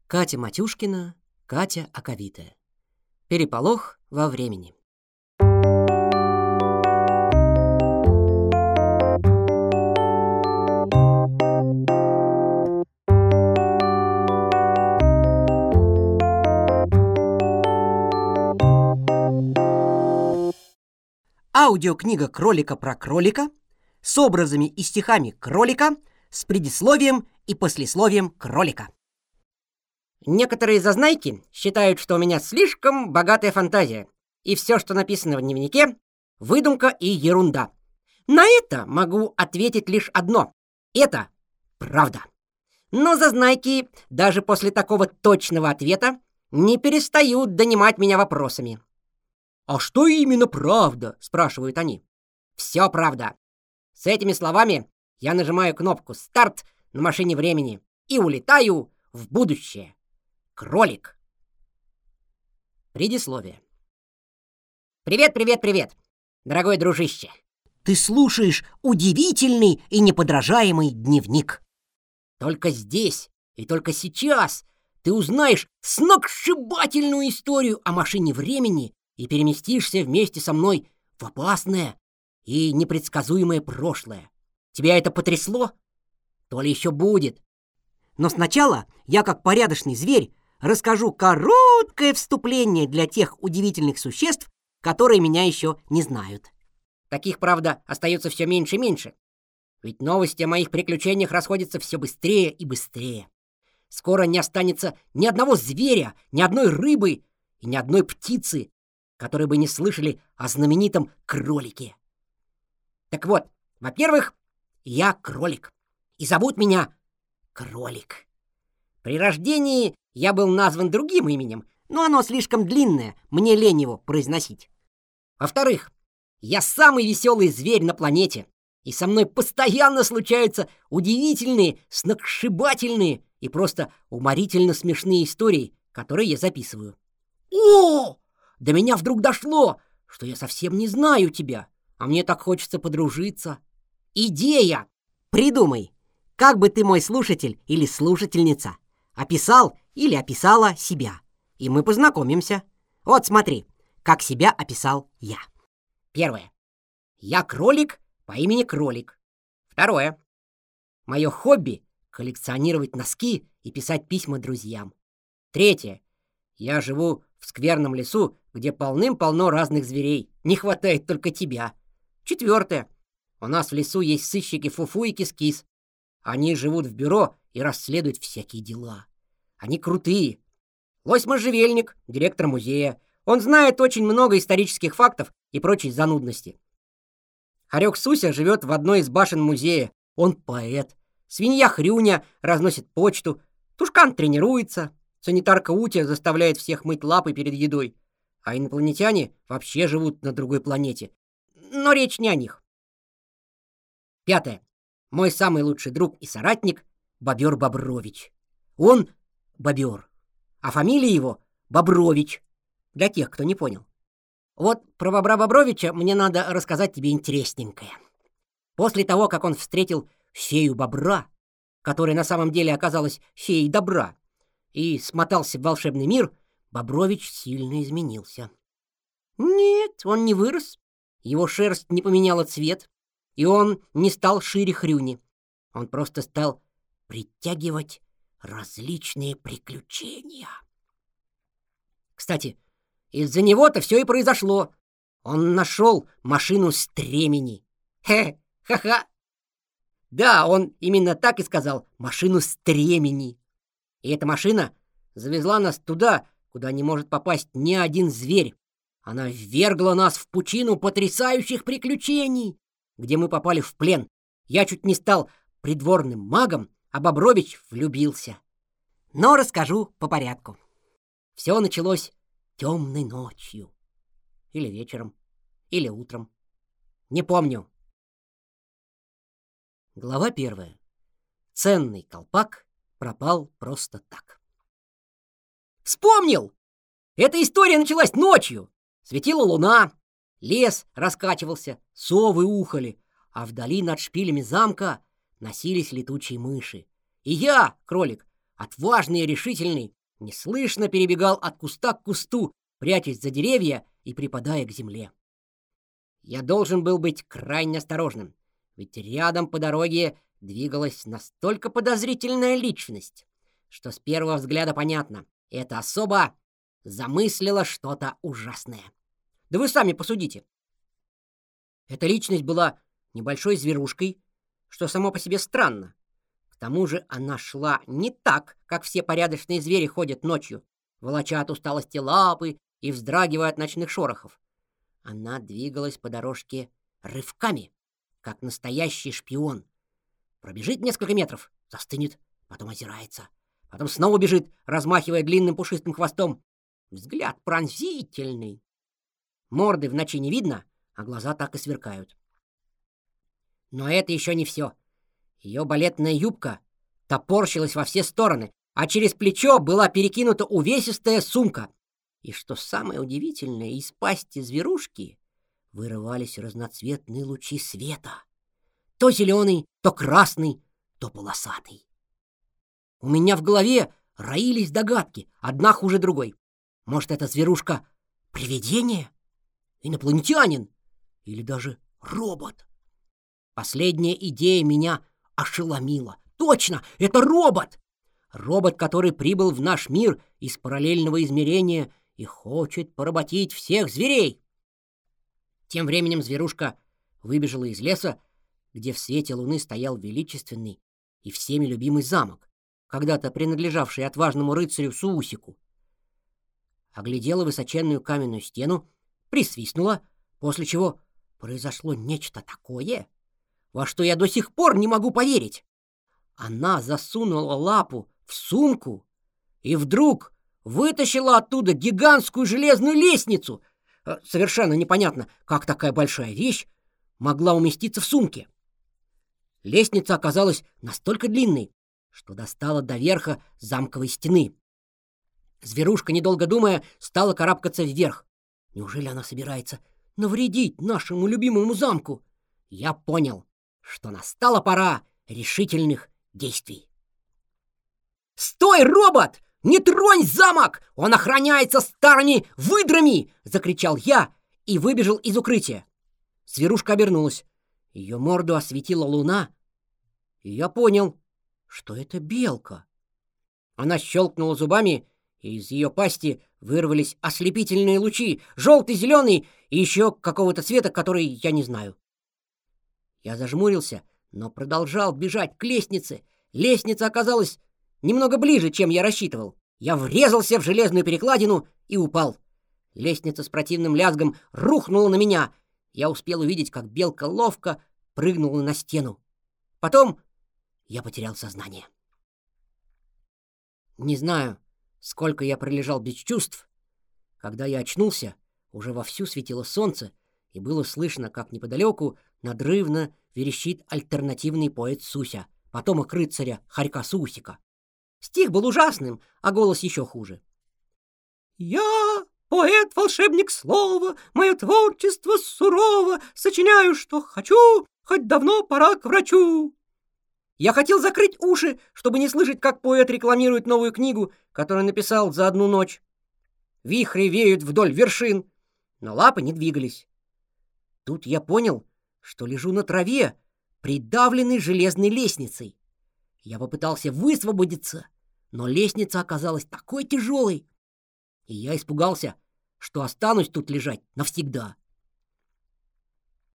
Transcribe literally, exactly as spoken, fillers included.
Катя Матюшкина, Катя Аковитая. Переполох во времени. Аудиокнига «Кролика про кролика» с образами и стихами кролика, с предисловием и послесловием кролика. Некоторые зазнайки считают, что у меня слишком богатая фантазия, и все, что написано в дневнике, выдумка и ерунда. На это могу ответить лишь одно — это правда. Но зазнайки даже после такого точного ответа не перестают донимать меня вопросами. «А что именно правда?» — спрашивают они. «Все правда». С этими словами я нажимаю кнопку «Старт» на машине времени и улетаю в будущее. Кролик. Предисловие. Привет, привет, привет, дорогой дружище. Ты слушаешь удивительный и неподражаемый дневник. Только здесь и только сейчас ты узнаешь сногсшибательную историю о машине времени и переместишься вместе со мной в опасное и непредсказуемое прошлое. Тебя это потрясло? То ли еще будет. Но сначала я, как порядочный зверь, расскажу короткое вступление для тех удивительных существ, которые меня еще не знают. Таких, правда, остается все меньше и меньше. Ведь новости о моих приключениях расходятся все быстрее и быстрее. Скоро не останется ни одного зверя, ни одной рыбы и ни одной птицы, которые бы не слышали о знаменитом кролике. Так вот, во-первых, я кролик, и зовут меня Кролик. При рождении я был назван другим именем, но оно слишком длинное, мне лень его произносить. Во-вторых, я самый веселый зверь на планете, и со мной постоянно случаются удивительные, сногсшибательные и просто уморительно смешные истории, которые я записываю. О! До меня вдруг дошло, что я совсем не знаю тебя, а мне так хочется подружиться. Идея! Придумай, как бы ты, мой слушатель или слушательница, описал или описала себя, и мы познакомимся. Вот смотри, как себя описал я. Первое. Я кролик по имени Кролик. Второе. Мое хобби — коллекционировать носки и писать письма друзьям. Третье. Я живу в скверном лесу, где полным-полно разных зверей. Не хватает только тебя. Четвертое. У нас в лесу есть сыщики Фуфу и Кис-Кис. Они живут в бюро и расследуют всякие дела. Они крутые. Лось Можжевельник, директор музея. Он знает очень много исторических фактов и прочей занудности. Хорек Суся живет в одной из башен музея. Он поэт. Свинья Хрюня разносит почту. Тушкан тренируется. Санитарка Утя заставляет всех мыть лапы перед едой. А инопланетяне вообще живут на другой планете. Но речь не о них. Пятое. Мой самый лучший друг и соратник — Бобер Бобрович. Он бобер, а фамилия его Бобрович, для тех, кто не понял. Вот про Бобра Бобровича мне надо рассказать тебе интересненькое. После того, как он встретил фею Бобра, которая на самом деле оказалась феей добра, и смотался в волшебный мир, Бобрович сильно изменился. Нет, он не вырос, его шерсть не поменяла цвет, и он не стал шире Хрюни. Он просто стал притягивать различные приключения. Кстати, из-за него-то все и произошло. Он нашел машину стремени. Хе, ха-ха. Да, он именно так и сказал: машину стремени. И эта машина завезла нас туда, куда не может попасть ни один зверь. Она ввергла нас в пучину потрясающих приключений, где мы попали в плен. Я чуть не стал придворным магом, а Бобрович влюбился. Но расскажу по порядку. Все началось темной ночью. Или вечером, или утром. Не помню. Глава первая. Ценный колпак пропал просто так. Вспомнил! Эта история началась ночью. Светила луна, лес раскачивался, совы ухали, а вдали над шпилями замка носились летучие мыши. И я, кролик, отважный и решительный, неслышно перебегал от куста к кусту, прячась за деревья и припадая к земле. Я должен был быть крайне осторожным, ведь рядом по дороге двигалась настолько подозрительная личность, что с первого взгляда понятно, эта особа замыслила что-то ужасное. Да вы сами посудите. Эта личность была небольшой зверушкой, что само по себе странно. К тому же она шла не так, как все порядочные звери ходят ночью, волоча от усталости лапы и вздрагивая от ночных шорохов. Она двигалась по дорожке рывками, как настоящий шпион. Пробежит несколько метров, застынет, потом озирается, потом снова бежит, размахивая длинным пушистым хвостом. Взгляд пронзительный. Морды в ночи не видно, а глаза так и сверкают. Но это еще не все. Ее балетная юбка топорщилась во все стороны, а через плечо была перекинута увесистая сумка. И что самое удивительное, из пасти зверушки вырывались разноцветные лучи света. То зеленый, то красный, то полосатый. У меня в голове роились догадки, одна хуже другой. Может, эта зверушка — привидение? Инопланетянин? Или даже робот? Последняя идея меня ошеломила. Точно, это робот! Робот, который прибыл в наш мир из параллельного измерения и хочет поработить всех зверей. Тем временем зверушка выбежала из леса, где в свете луны стоял величественный и всеми любимый замок, когда-то принадлежавший отважному рыцарю Суусику. Оглядела высоченную каменную стену, присвистнула, после чего произошло нечто такое, во что я до сих пор не могу поверить. Она засунула лапу в сумку и вдруг вытащила оттуда гигантскую железную лестницу. Совершенно непонятно, как такая большая вещь могла уместиться в сумке. Лестница оказалась настолько длинной, что достала до верха замковой стены. Зверушка, недолго думая, стала карабкаться вверх. Неужели она собирается навредить нашему любимому замку? Я понял, что настала пора решительных действий. «Стой, робот! Не тронь замок! Он охраняется старыми выдрами!» — закричал я и выбежал из укрытия. Зверушка обернулась. Ее морду осветила луна, и я понял, что это белка. Она щелкнула зубами, и из ее пасти вырвались ослепительные лучи, желтый, зеленый и еще какого-то цвета, который я не знаю. Я зажмурился, но продолжал бежать к лестнице. Лестница оказалась немного ближе, чем я рассчитывал. Я врезался в железную перекладину и упал. Лестница с противным лязгом рухнула на меня. Я успел увидеть, как белка ловко прыгнула на стену. Потом я потерял сознание. Не знаю, сколько я пролежал без чувств. Когда я очнулся, уже вовсю светило солнце, и было слышно, как неподалеку надрывно верещит альтернативный поэт Суся, потомок рыцаря Хорька Суусика. Стих был ужасным, а голос еще хуже. «Я, поэт-волшебник слова, мое творчество сурово, сочиняю, что хочу, хоть давно пора к врачу». Я хотел закрыть уши, чтобы не слышать, как поэт рекламирует новую книгу, которую написал за одну ночь. Вихри веют вдоль вершин, но лапы не двигались. Тут я понял, что лежу на траве, придавленный железной лестницей. Я попытался высвободиться, но лестница оказалась такой тяжелой, и я испугался, что останусь тут лежать навсегда.